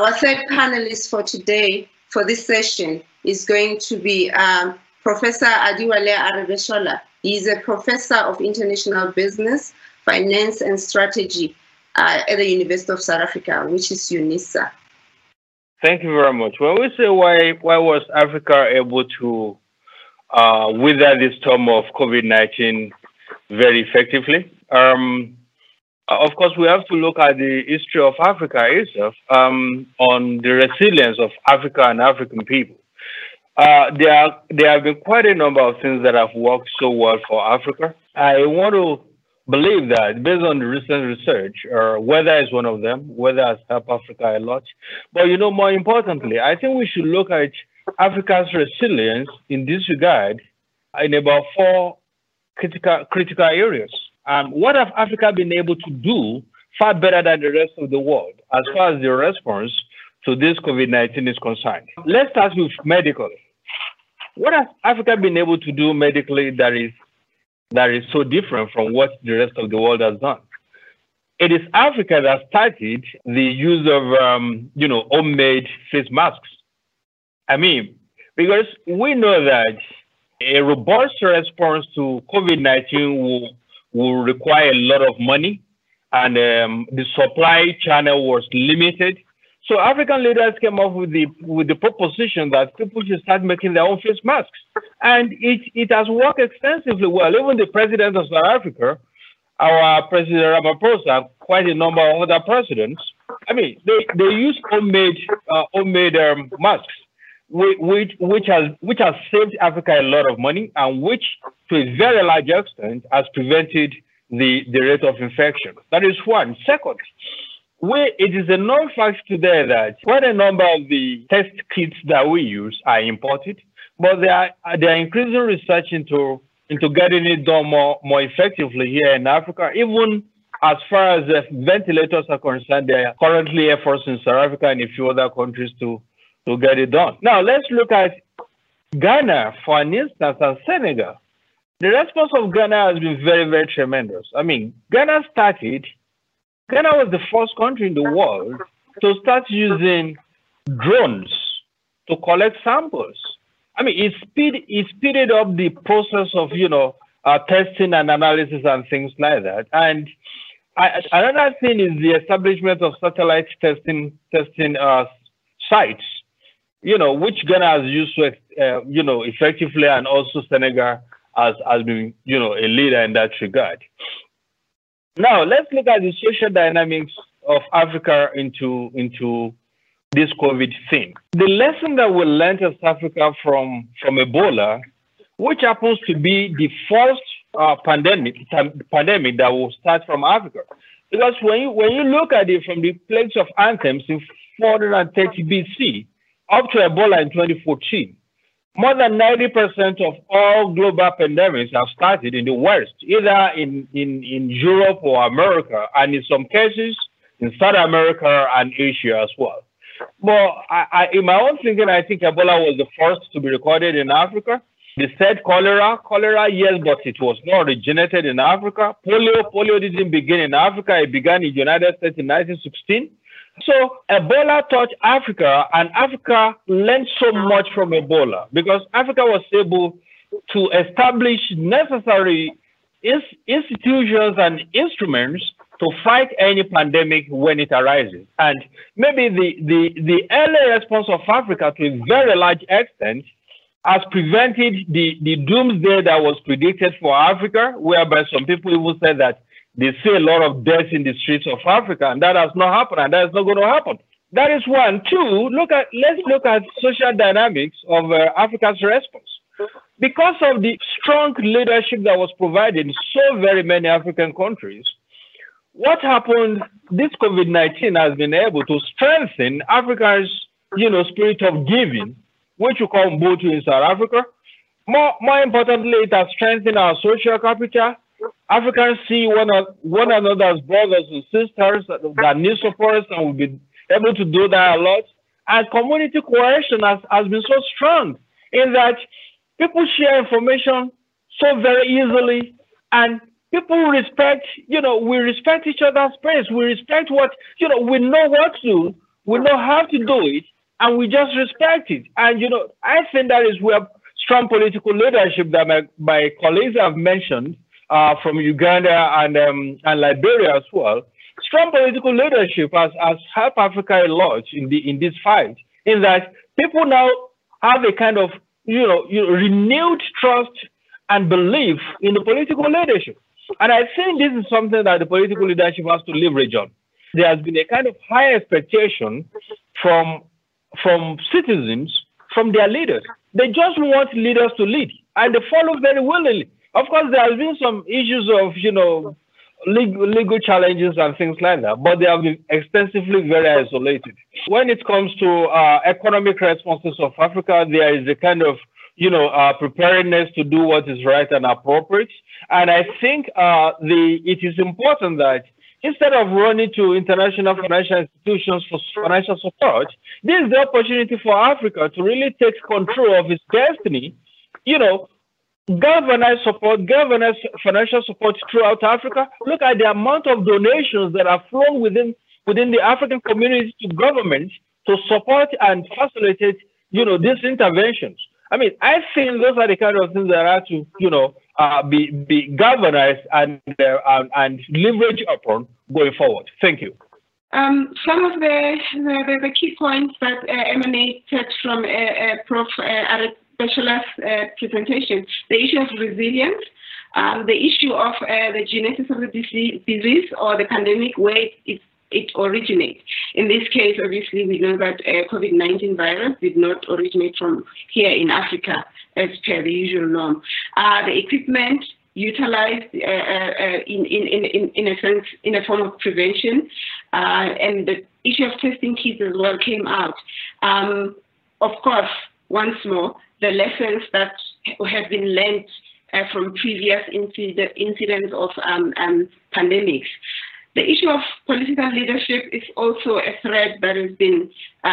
Our third panelist for today, for this session, is going to be Professor Adiwale Aregbesola. He is a professor of international business, finance and strategy at the University of South Africa, which is UNISA. Thank you very much. When we say why was Africa able to weather this storm of COVID-19 very effectively? Of course, we have to look at the history of Africa itself on the resilience of Africa and African people. There have been quite a number of things that have worked so well for Africa. I want to believe that based on the recent research, weather is one of them. Weather has helped Africa a lot. But, more importantly, I think we should look at Africa's resilience in this regard in about 4 critical areas. What have Africa been able to do far better than the rest of the world as far as the response to this COVID-19 is concerned? Let's start with medically. What has Africa been able to do medically that is so different from what the rest of the world has done? It is Africa that started the use of, homemade face masks. Because we know that a robust response to COVID-19 will require a lot of money, and the supply channel was limited. So African leaders came up with the proposition that people should start making their own face masks, and it has worked extensively well. Even the president of South Africa, our President Ramaphosa, quite a number of other presidents, they use homemade masks, which has saved Africa a lot of money, and which, to a very large extent, has prevented the rate of infection. That is one. Second, it is a known fact today that quite a number of the test kits that we use are imported, but they are increasing research into getting it done more effectively here in Africa. Even as far as ventilators are concerned, there are currently efforts in South Africa and a few other countries to get it done. Now, let's look at Ghana, for an instance, and Senegal. The response of Ghana has been very, very tremendous. Ghana was the first country in the world to start using drones to collect samples. It speeded up the process of, testing and analysis and things like that. And another thing is the establishment of satellite testing sites, which Ghana has used to, effectively, and also Senegal has been, a leader in that regard. Now, let's look at the social dynamics of Africa into this COVID thing. The lesson that we learned as Africa from Ebola, which happens to be the first pandemic that will start from Africa. Because when you look at it from the plagues of anthems in 430 BC up to Ebola in 2014, more than 90% of all global pandemics have started in the West, either in Europe or America, and in some cases in South America and Asia as well. But in my own thinking, I think Ebola was the first to be recorded in Africa. They said cholera, yes, but it was not originated in Africa. Polio didn't begin in Africa. It began in the United States in 1916. So Ebola touched Africa, and Africa learned so much from Ebola because Africa was able to establish necessary institutions and instruments to fight any pandemic when it arises. And maybe the early response of Africa to a very large extent has prevented the doomsday that was predicted for Africa, whereby some people even said that they see a lot of deaths in the streets of Africa, and that has not happened, and that is not going to happen. That is one. Two, let's look at social dynamics of Africa's response. Because of the strong leadership that was provided in so very many African countries, what happened, this COVID-19 has been able to strengthen Africa's, spirit of giving, which we call Mbutu in South Africa. More importantly, it has strengthened our social capital. Africans see one another as brothers and sisters that need support, and will be able to do that a lot. And community cohesion has been so strong in that people share information so very easily, and people respect, we respect each other's space. We respect we know what we know how to do it, and we just respect it. And, I think that is where strong political leadership that my colleagues have mentioned from Uganda and Liberia as well. Strong political leadership has helped Africa a lot in this fight, in that people now have a kind of renewed trust and belief in the political leadership. And I think this is something that the political leadership has to leverage on. There has been a kind of high expectation from citizens, from their leaders. They just want leaders to lead, and they follow very willingly. Of course, there has been some issues of, legal challenges and things like that, but they have been extensively very isolated. When it comes to economic responses of Africa, there is a kind of, preparedness to do what is right and appropriate. And I think it is important that instead of running to international financial institutions for financial support, this is the opportunity for Africa to really take control of its destiny, galvanize financial support throughout Africa. Look at the amount of donations that are flown within the African community to governments to support and facilitate, these interventions. I mean, I think those are the kind of things that are to, be galvanized and leverage upon going forward. Thank you. Some of the key points that emanated from Prof. Arebeshola's presentation: the issue of resilience, the issue of the genesis of the disease or the pandemic, where it originates. In this case, obviously, we know that COVID-19 virus did not originate from here in Africa, as per the usual norm. The equipment utilized in a sense, in a form of prevention, and the issue of testing kits as well came out. Of course, once more, the lessons that have been learned from previous incidents of pandemics. The issue of political leadership is also a thread that has been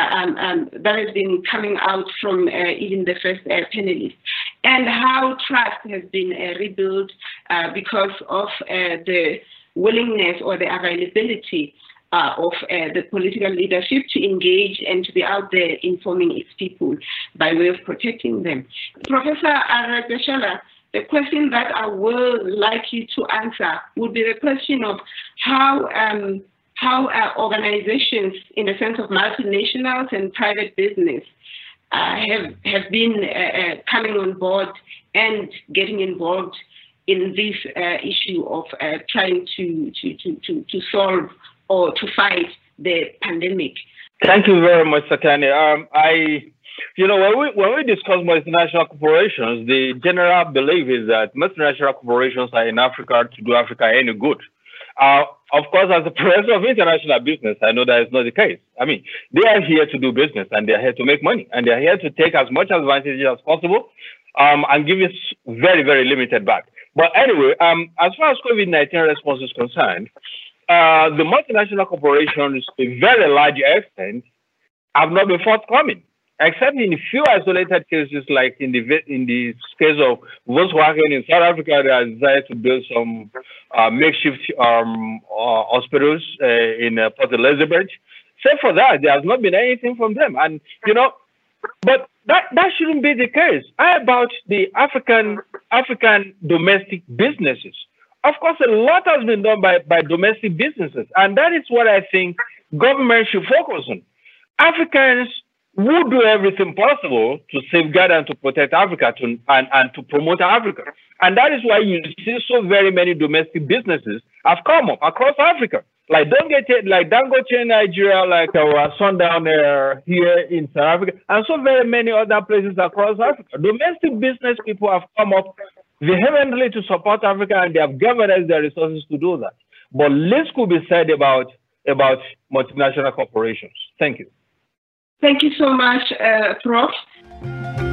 coming out from even the first panelists, and how trust has been rebuilt because of the willingness or the availability of the political leadership to engage and to be out there informing its people by way of protecting them. Professor Arebeshola, the question that I would like you to answer would be the question of how organizations, in the sense of multinationals and private business, have been coming on board and getting involved in this issue of trying to solve or to fight the pandemic. Thank you very much, Sakani. When we discuss multinational corporations, the general belief is that multinational corporations are in Africa to do Africa any good. Of course, as a professor of international business, I know that is not the case. I mean, they are here to do business, and they are here to make money, and they are here to take as much advantage as possible and give it very, very limited back. But anyway, as far as COVID-19 response is concerned, the multinational corporations, to a very large extent, have not been forthcoming, except in a few isolated cases, like in the case of Volkswagen in South Africa. They have decided to build some makeshift hospitals in Port Elizabeth. Except for that, there has not been anything from them. And, but that shouldn't be the case. How about the African domestic businesses? Of course, a lot has been done by domestic businesses, and that is what I think government should focus on. Africans would do everything possible to safeguard and to protect Africa and to promote Africa. And that is why you see so very many domestic businesses have come up across Africa. Like Dangote in Nigeria, like our Sundown here in South Africa, and so very many other places across Africa. Domestic business people have come up vehemently to support Africa, and they have galvanized their resources to do that. But less could be said about multinational corporations. Thank you. Thank you so much, Prof.